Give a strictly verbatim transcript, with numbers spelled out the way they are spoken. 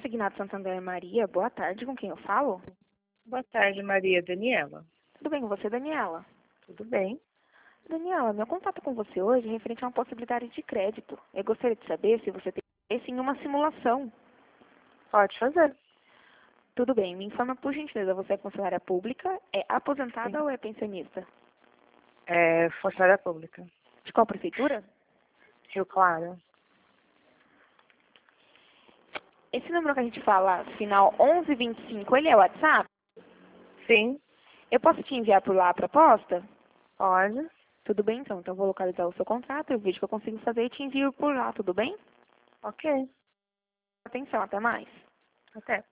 Consignado Santander Maria, boa tarde, com quem eu falo? Boa tarde, Maria Daniela. Tudo bem com você, Daniela? Tudo bem? Daniela, meu contato com você hoje é referente a uma possibilidade de crédito. Eu gostaria de saber se você tem interesse em uma simulação. Pode fazer. Tudo bem, me informa por gentileza, você é funcionária pública, é aposentada Sim. ou é pensionista? É funcionária pública. De qual prefeitura? Rio Claro. Esse número que a gente fala, final onze vinte e cinco, ele é o WhatsApp? Sim, Eu posso te enviar por lá a proposta? pode. Tudo bem, então. Então, eu vou localizar o seu contrato, o vídeo que eu consigo fazer e te envio por lá, tudo bem? Ok. Atenção, até mais. Até.